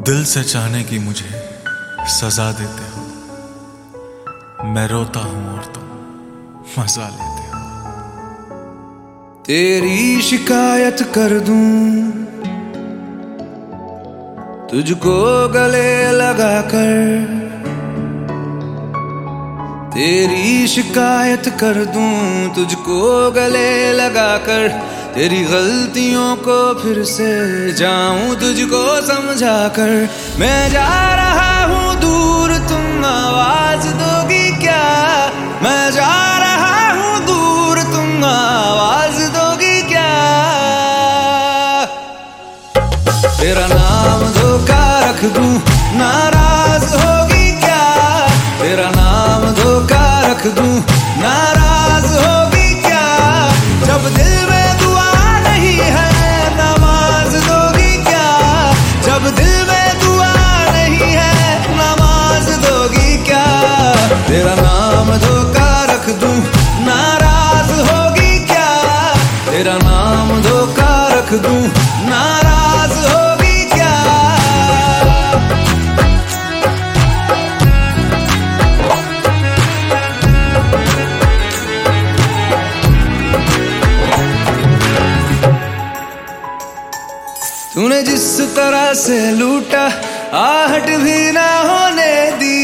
दिल से चाहने की मुझे सजा देते हो। मैं रोता हूं और तुम मजा लेते हो। तेरी शिकायत कर दूं तुझको गले लगाकर, तेरी शिकायत कर दूं तुझको गले लगाकर, तेरी गलतियों को फिर से जाऊं तुझको समझाकर। मैं जा रहा हूं दूर, तुम आवाज दोगी क्या? मैं जा रहा हूं दूर, तुम आवाज दोगी क्या? तेरा नाम धोखा रख दूं, नाराज होगी क्या? तेरा नाम धोखा रख दूं, नाराज होगी क्या? जब दिल में दुआ नहीं है, नमाज दोगी क्या? जब दिल में दुआ नहीं है, नमाज दोगी क्या? तेरा नाम धोखा रख दूं, नाराज होगी क्या? तेरा नाम धोखा रख दूं, नाराज होगी क्या? तूने जिस तरह से लूटा, आहट भी ना होने दी।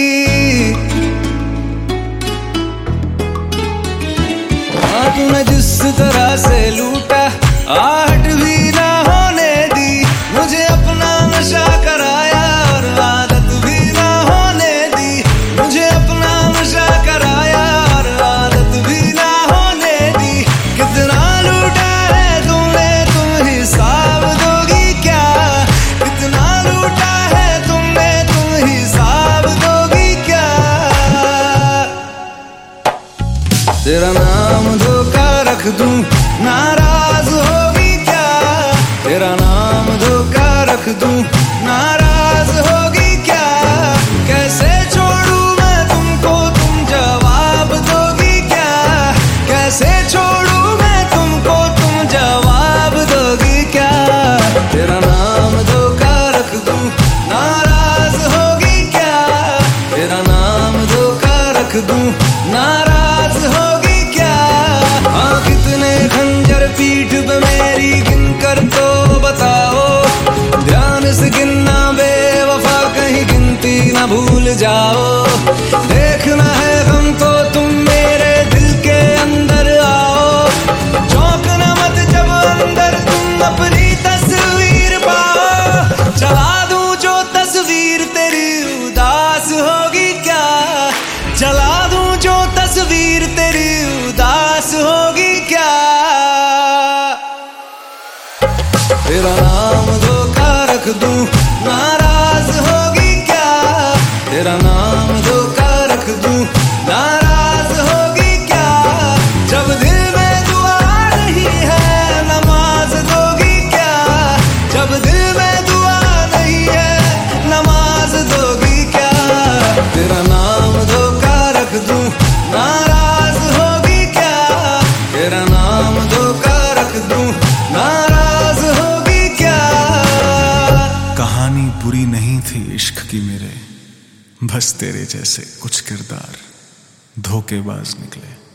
हाँ, तूने जिस तरह से लूटा, आहट भी ना होने दी। मुझे अपना नशा कराया और आदत भी ना होने दी। मुझे अपना नशा कराया और आदत भी ना होने दी। कितना लूटा है तुमने, तुम हिसाब दोगी क्या? कितना लूटा है तुमने, तुम हिसाब दोगी क्या? तेरा नाम धोखा रख दूं, नाराज होगी क्या? तेरा नाम धोखा रख दूं, नाराज होगी क्या? कैसे छोड़ूं मैं तुमको, तुम जवाब दोगी क्या? कैसे छोड़ूं मैं तुमको, तुम जवाब दोगी क्या? तेरा नाम धोखा रख दूं, नाराज होगी क्या? तेरा नाम धोखा रख दूं, नाराज होगी क्या? हाँ, कितने खंजर पीठ पे मेरी गिन कर तो बताओ। ध्यान से गिनना बेवफा, कहीं गिनती ना भूल जाओ। देखना है हमको तुम मेरे दिल के अंदर आओ। चौंकना मत जब अंदर तुम अपनी तस्वीर पाओ। जला दूं जो तस्वीर तेरी, उदास होगी क्या? जला दूं जो तस्वीर तेरी, उदास होगी क्या? तेरा नाम धोखा रख दूं, नाराज होगी क्या? तेरा नाम धोखा रख दूं, नाराज होगी क्या? जब दिल में दुआ नहीं है, नमाज दोगी क्या? जब दिल में दुआ नहीं है, नमाज दोगी क्या? तेरा नाम धोखा रख दूं, नाराज होगी क्या? तेरा नाम धोखा रख दूं, नाराज होगी क्या? कहानी बुरी नहीं थी इश्क की मेरे, बस तेरे जैसे कुछ किरदार धोखेबाज निकले।